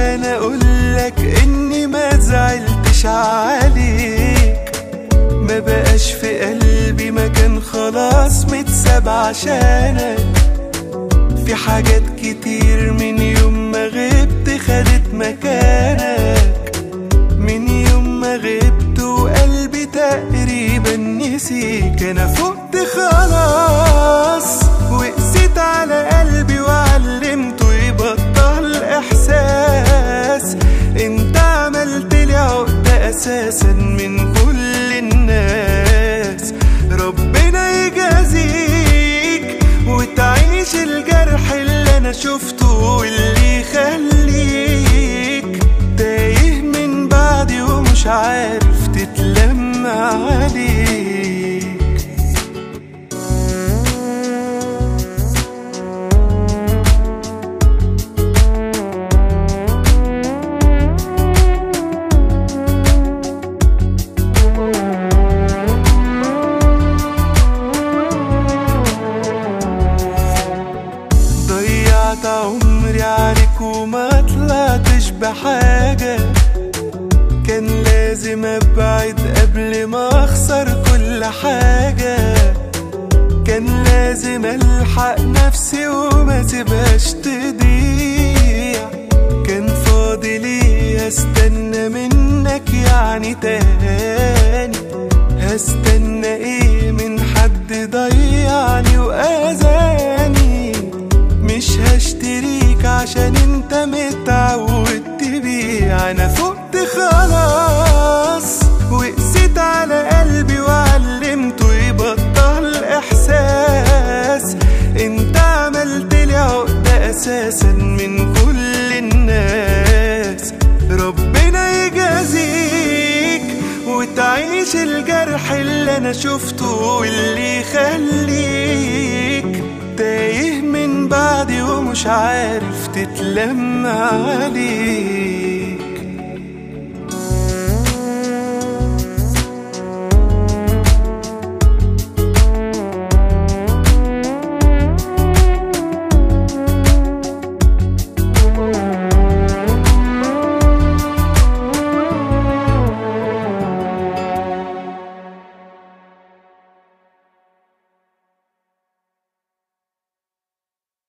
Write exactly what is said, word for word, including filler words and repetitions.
عشان اقولك اني ما زعلتش عليك. ما بقاش في قلبي مكان خلاص متساب عشانك. في حاجات كتير من يوم ما غبت خدت مكانك. من يوم ما غبت وقلبي تقريبا نسيك. انا فقت خلاص وقسيت على قلبي وعلمته يبطل احساس. انت عملتلي عقدة اساسا من كل الناس. ربنا يجازيك وتعيش الجرح اللي انا شفته واللي يخليك تايه من بعدي ومش عارف تتلم عليك. ضيعت عمري عليك وما طلعتش بحاجة. كان لازم ابعد قبل ما اخسر كل حاجة. كان لازم الحق نفسي وما سيبهاش تضيع. كان فاضلي استنى منك يعني تاني. هستنى ايه من حد ضيعني واذاني؟ مش هشتريك عشان انت متعود تبيع. انا فقت خلاص وقسيت على قلبي وعلمته يبطل احساس. انت عملتلي عقدة اساسا من كل الناس. ربنا يجازيك وتعيش الجرح اللي انا شفته واللي يخليك تايه من بعدي ومش عارف تتلم عليك.